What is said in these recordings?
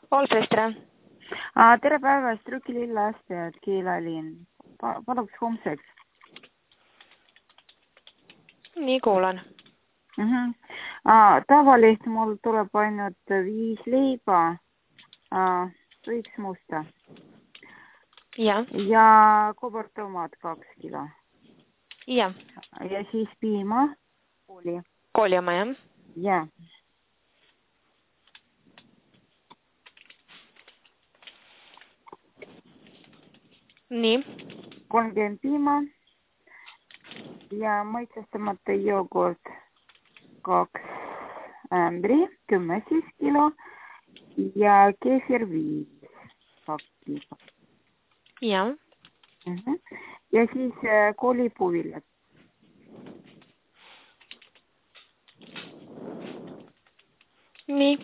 Olfest, tere! Tere päevast, Rukililla lasteaed, Keelalinn. Paluks homseks. Nii, kuulan. Tavaliselt mul tuleb ainult 5 leiba, võiks musta. Ja. Ja kobartomaat 2 kilo. Ja. Ja siis piima, kooli. Kooli oma, jah? Ja. Nii. 30 piima ja maitsestamata jogurt 2 ämbri, 10 siis kilo ja keefir 5 2 kilo. Ja. Ja siis koolipuuviljad. Nii.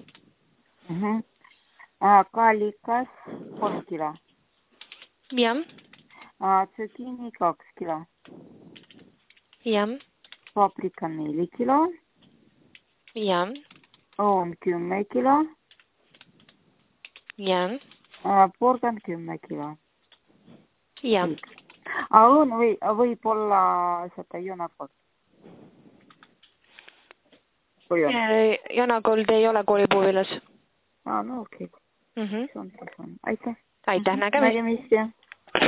Kalikas 3 kilo. Ja. Zucchini 2 kilo. Ja. Paprika 4 kilo. Ja. On 10 kilo. Ja. Porgan 10 kilo. Ja. On võib-olla seda jonakold. Jonakold ei ole koolipuuviljas. No okei. Mhm. See on. Aitäh. Aitäh, nägemist. Nägemist, jah.